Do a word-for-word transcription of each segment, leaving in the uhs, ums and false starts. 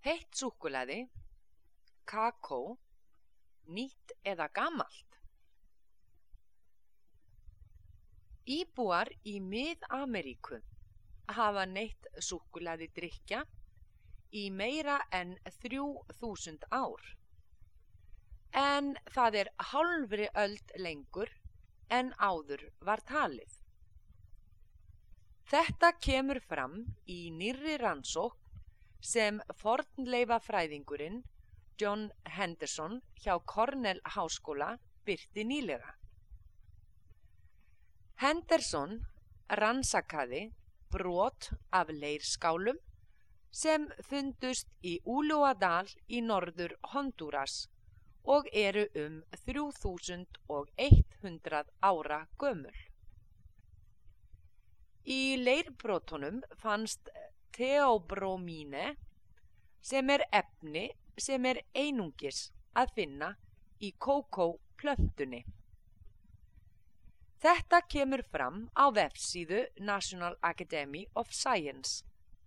Heitt súkkulaði, kakó, nýtt eða gamalt? Íbúar í Mið-Ameríku hafa neytt súkkulaðidrykkja í meira en þrjú þúsund ár, en það er hálfri öld lengur en áður var talið. Þetta kemur fram í nýrri rannsókn sem fornleifafræðingurinn John Henderson hjá Cornell háskóla birti nýlega. Henderson rannsakaði brot af leirskálum sem fundust í Úlúadal í norður Hondúras og eru um þrjú þúsund hundrað ára gömul. Í leirbrotunum fannst theobromíne sem er efni sem er einungis að finna í kókóplöntunni. Þetta kemur fram á vefsíðu National Academy of Science.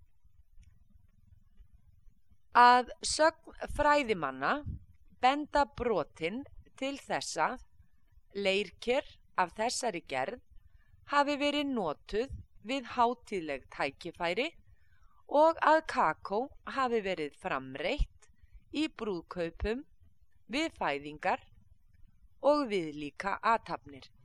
Að sögn fræðimanna benda brotin til þess að leirker af þessari gerð hafi verið notuð við hátíðleg tækifæri og að kakó hafi verið framreitt í brúðkaupum, við fæðingar og viðlíka athafnir.